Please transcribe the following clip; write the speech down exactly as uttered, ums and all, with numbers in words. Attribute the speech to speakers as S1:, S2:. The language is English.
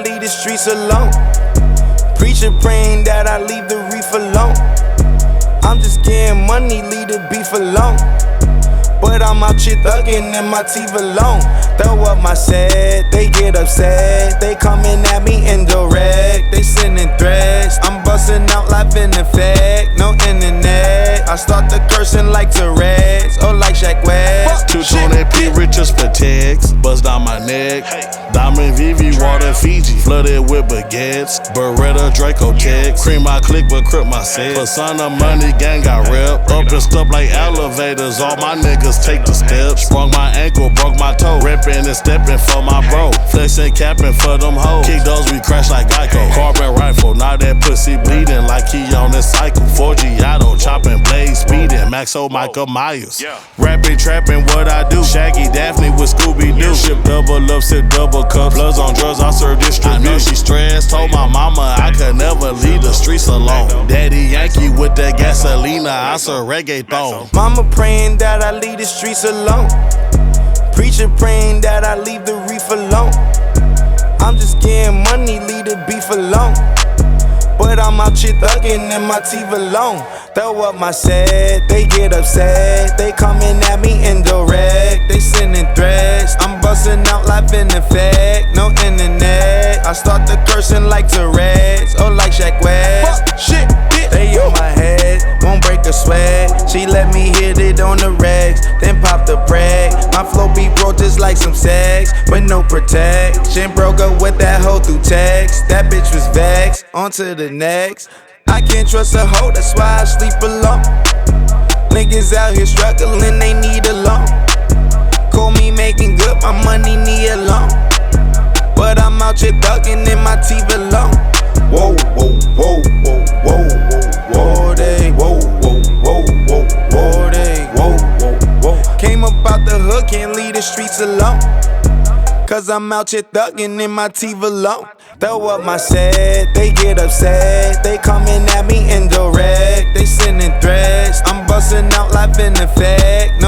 S1: leave the streets alone. Preacher praying that I leave the reef alone. I'm just getting money, leave the beef alone. But I'm out here thuggin' in my teeth alone. Throw up my set, they get upset. They coming at me indirect, they sending threats. I'm bustin' out life in effect, no internet. I start the cursing like Tourette's, or like Shaq West.
S2: two twenty P riches for tags, buzz down my neck. Diamond V V, water Fiji, flooded with baguettes. Beretta, Draco Tech, cream my click but crip my set. Persona money gang got rep, up and stuff like elevators. All my niggas take the steps. Sprung my ankle, broke my toe, ripping and stepping for my bro. Flexing, capping for them hoes. Kick those, we crash like Geico. Carbon rifle, now that pussy bleeding like he on this cycle. four G auto, chopping blades, speeding. Maxo, Michael Myers. Rapping, trapping, what I do. Shaggy, Daphne with Scooby-Doo. Ship double up, sip double cup. Bloods on drugs, I serve distribution. I know she stressed, told my mama I could never leave the streets alone. Daddy Yankee with that gasolina, I serve reggaeton.
S1: Mama praying that I leave the streets alone. Preacher praying that I leave the reef alone. I'm just getting money, leave the beef alone. But I'm out here thuggin' in my teeth alone. Throw up my set, they get upset. They coming at me indirect, they sending threats. I'm bustin' out life in effect, no internet. I start the cursing like Tourette's, or like Shaq West. Fuck, shit, bitch. They on my head, won't break a sweat. She let me hit it on the regs, then pop the brag. My flow be broke just like some sex, but no protection. Broke up with that hoe through text. That bitch was vexed, on to the next. I can't trust a hoe, that's why I sleep alone. Niggas out here struggling, they need a loan. Call me making good, my money need a loan. But I'm out here thuggin' in my teeth alone. Whoa, whoa, whoa, whoa, whoa, whoa, whoa, they, whoa, whoa, whoa, whoa, whoa, they, whoa, whoa, whoa. Came up out the hood, can't leave the streets alone. Cause I'm out here thuggin' in my teeth alone. Throw up my set, they get upset. They coming at me indirect, they sending threats. I'm bustin' out life in effect.